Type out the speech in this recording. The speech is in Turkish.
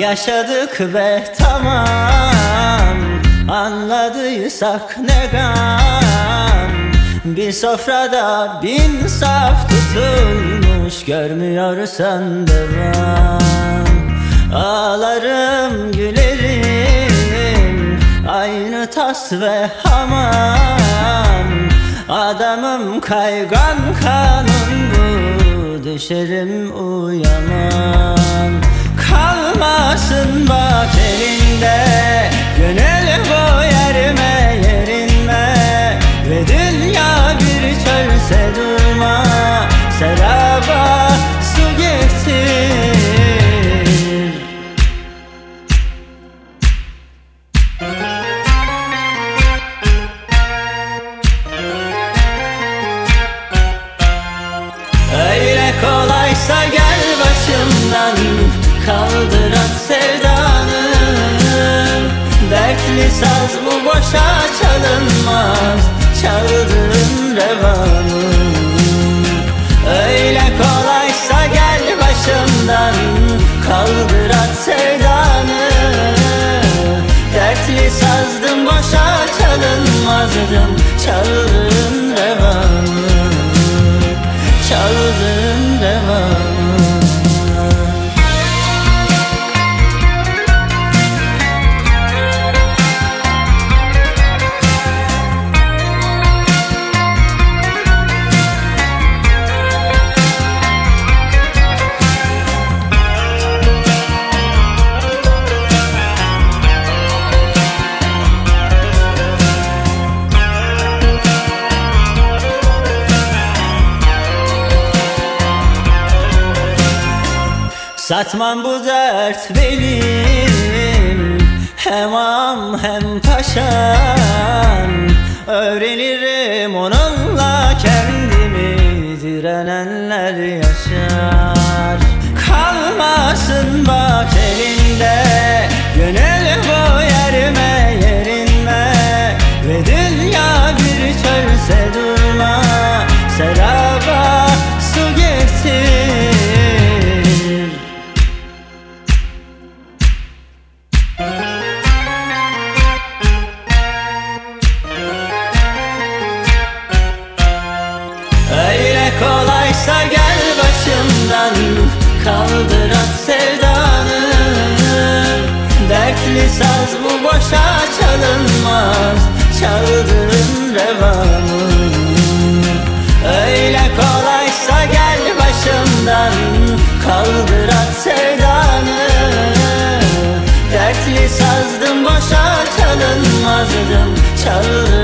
yaşadık ve tamam, anladıysak ne gam. Bir sofrada bin saf tutulmuş, görmüyorsan devam. Ağlarım gülerim, aynı tas ve hamam. Adamım kaygan kanun bu, düşerim uyamam. Kalmasın bak elinde, gönül bu yerime yerinme. Ve dünya bir çölse durma, seraba su getir. Öyle kolaysa gel başımdan, kaldır at sevdanı. Dertli saz bu boşa çalınmaz, çaldığın revanı. Öyle kolaysa gel başımdan, kaldır at sevdanı. Dertli sazdım boşa çalınmazdım, çaldığın revanı. Çaldığın revanı. Satmam bu dert benim, hem am hem paşam. Öğrenirim onunla kendimi, direnenler yaşar. Kalmasın bak elinde, gönül bu yerime yerinme. Ve dünya bir çölse durma, seraba su getir. Öyle kolaysa gel başımdan, kaldır at sevdanı. Dertli saz bu boşa çalınmaz, çaldığın revanı. Öyle kolaysa gel başımdan, kaldır at sevdanı. Dertli sazdım boşa çalınmazdım, çaldığın